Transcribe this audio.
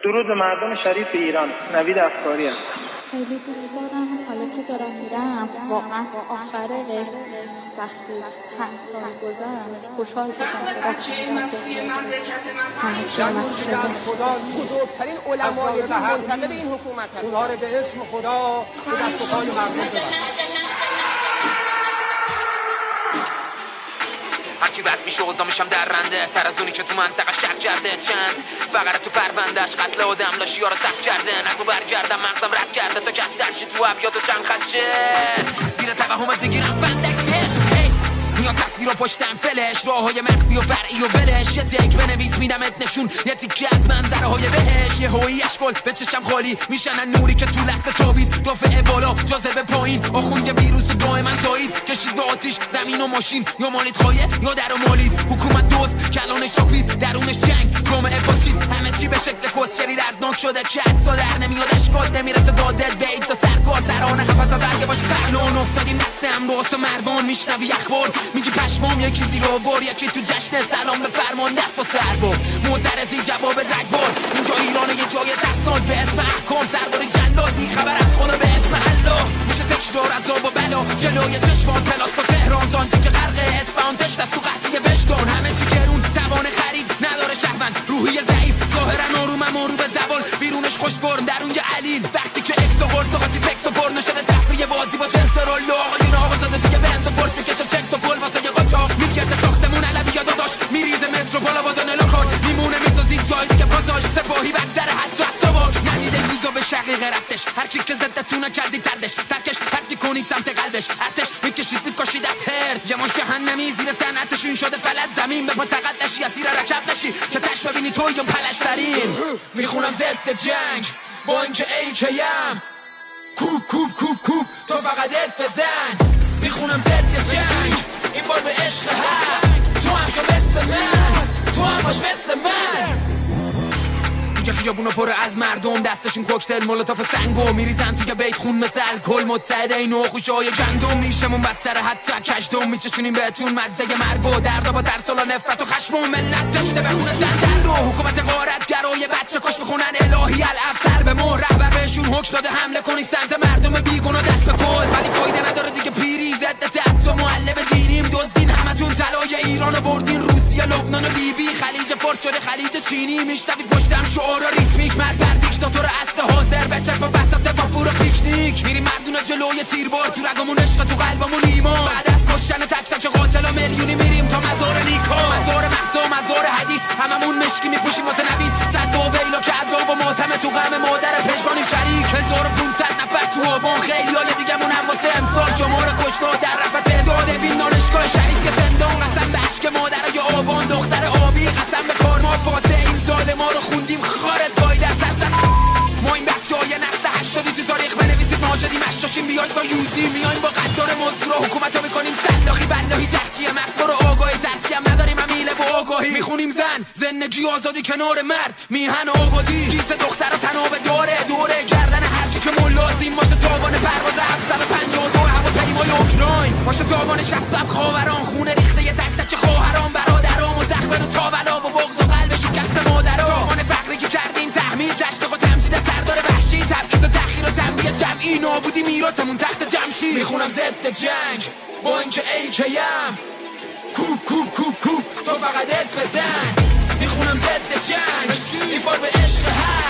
درود به مردم شریف ایران. نوید افکاری هستم. خیلی دوست دارم حالا که دارم میرم واقعا آخر وقتی چند سال گذشت خوشحال شدم همه چی آمد شده. خدا بزرگترین علمای دین منتقد این حکومت هست. اونها رو به اسم خدا به دستگاه مردم ببرد. هرچی بد میشه اوضاعشم در رنده تر از اونی که تو منطقه شک کرده. چند فقره تو پروندهش قتل آدم لاشی ها رو سخت کرده. نگو برگردم مغزم رد کرده تا کس درشی تو ابیات و چند خدشه زیر توهمت بگیرم فندک میاد تصویر و پشتم فلش راه های مخفی و فرعی و ولش یه تک بنویس میدمت نشون یه تیکه از منظره های بهش یه هویی اشکال به چشم خالی میشنن نوری که تو لحظه تابید دافعه بالا جاذبه پایین آخون یه ویروس دائم من زایید کشید به آتیش زمین و ماشین یا مالید خواهیه یا در و مالید حکومت دوست کلان شاپید درونش جنگ جامعه پاچید همه چی به شکل کسچری دردناک شده که حتی در نمیاد اشکال نمیرسه دادت به ایجا سرکار ترانه قفص برگه باشی فرنان افتادیم دست امروز و مردان میشنوی اخبار میگی پشمام یکی زیر آوار یکی تو جشن سلام به فرمان دست و سربار معترضی جواب دگبار اینجا ایران یه جای دستان به اسم احکام سرباری جلادی خبر از خدا به اسم الله میشه تکرار عذاب و بلا جلوی چشمان پلاس و تهران زانتی که غرق اصفهان تشت از تو قحطی وجدان همه چی گرون توان خرید نداره شهروند روحی ضعیف ظاهرا آرومم رو به زوال بیرونش خوش فرم درون یه علیل وقتی که اکس و قرص و قاطی سکس و پرنو شده تفریح بازی با جنس رول آقایون آقازاده دیگه بنز و پرش میکشه چک تا پل واسه یه قاچاق میگرده ساختمون علوی یا داداش میریزه مترو بالا با دانه لوکان میمونه میسازید جایی دیگه پاساژ سپاهی بدتره حتی از سواک ندیده یوزو به شقیق رفتش هر چی که زدتونه کردی تردش ترکش پرتی کنید سمت قلبش ارتش میکشید میکشید از هرس یه ماش جهنمی زیر صنعتش این شده فلت زمین به پا سقط نشی اسیر رکب نشی که تش ببینی تو یا پلشترین میخونم ضد جنگ با اینکه AKM کوب کوب کوب کوب تو فقط ات بزن میخونم ضد جنگ این بار به عشق حق تو هم شو مثل من تو هم باش مثل من دیگه خیابونو پر از مردم دستشون کوکتل مولوتوف سنگو میریزن توی بیت خون مثل الکل متحده این و خوشای گندم نیشمون بدتره حتی کشدم میچشونیم بهتون مزه مرگ و درد با درسال و نفرت و خشم و ملت داشته بخونه زندن رو حکومت غارتگرای بچه کش بخونن الهی الافسر به مهر رهبر بهشون حکم داده حمله کنید سمت مردم بیگناه دست به کل ولی فایده نداره دیگه پیری ضد حتی معلم دینیم دزدین همتون طلای ایرانو بردین روسیه لبنان و لیبی خلیج فارس شده خلیج چینی میشنوید پشتم شعار ریتمیک مرگ بر دیکتاتور اصل حاضر به چپ و بساط وافور و پیکنیک میریم مردونه جلوی تیربار تو رگمون عشق تو قلبمون ایمان بعد از کشتن تک تک قاتل و میلیونی میریم تا مزار نیکا مزار مقصا مزار حدیث هممون مشکی میپوشیم واسه نوید صد و ویلا که عذاب و ماتم تو غم مادر پشوانی شریک 1500 نفر تو آبان خیلی های دیگه مون هم واسه امسال شمار کشتا در رفع تعداد بین دانشگاه شریف که زندان قسم به عشق مادرای آبان دختر آبی قسم به کار ما فاتح این سال ما رو خوندیم خارت گاید از دست ما این بچه های نسل 80 تو تاریخ بنویسید ما شدیم اشاشیم بیاید با یوزی میایم با قدار مزدور حکومت ها میکنیم سلاخی بلاهی جهجیه مخبر و آگاهی ترسی هم نداریم امیله با آگاهی میخونیم زندگی آزادی کنار مرد میهن آبادی کیس دختر تنابه دوره گردن هرکی که ملازیم باشه تاوان پرواز 752 هواپیمای اوکراین باشه تاوان 67 خاوران خونه ریخته یه تک تک خواهران برادرام و زخم رو تاولا و بغض و قلب شکست مادرها تاوان فقری که کردین تحمیل تشویق و تمجید سردار وحشی تبعیض و تحقیر و تنبیه جمعی نابودی میراثمون تحت جمشید میخونم ضد جنگ با اینکه AKM کوب کوب کوب کوب تو فقط ات بزن میخونم ضد جنگ این بار به عشق حق